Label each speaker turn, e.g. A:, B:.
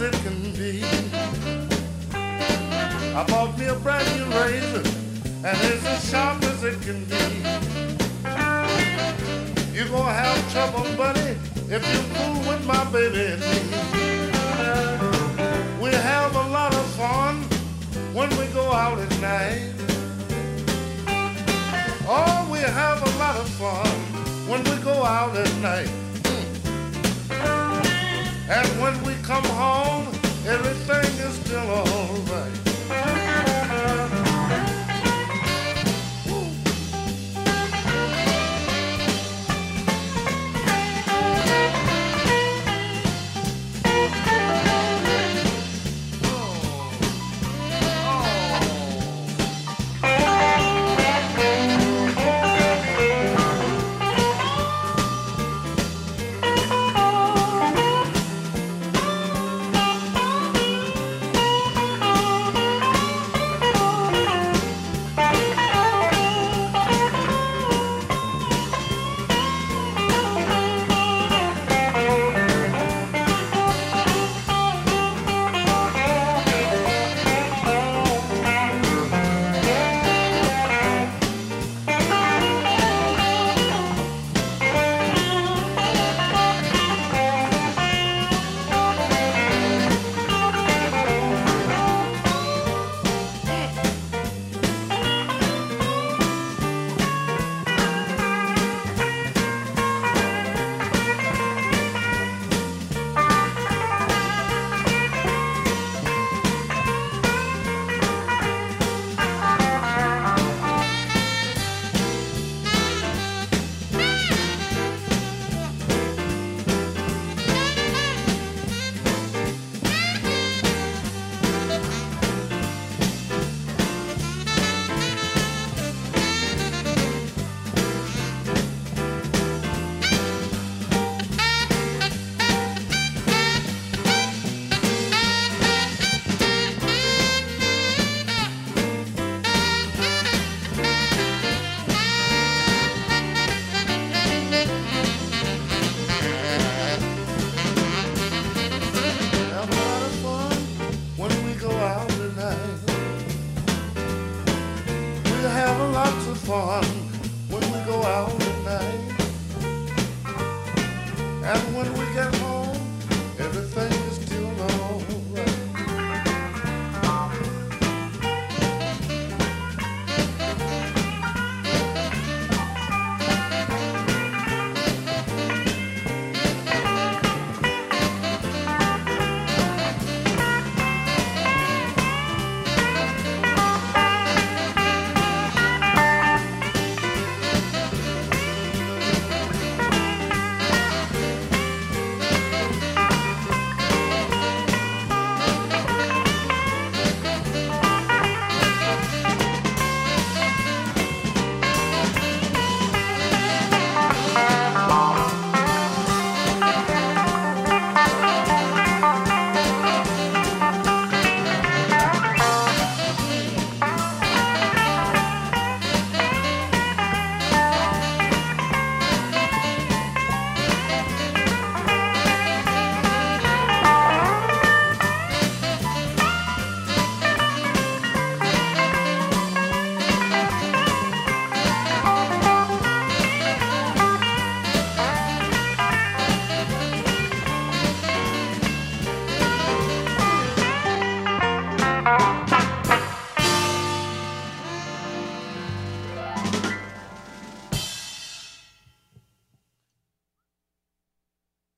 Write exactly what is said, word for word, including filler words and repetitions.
A: as it can be. I bought me a brand new razor, and it's as sharp as it can be. You're gonna have trouble, buddy, if you fool with my baby and me. We have a lot of fun when we go out at night. Oh, we have a lot of fun when we go out at night. And when we come home, everything is still all right.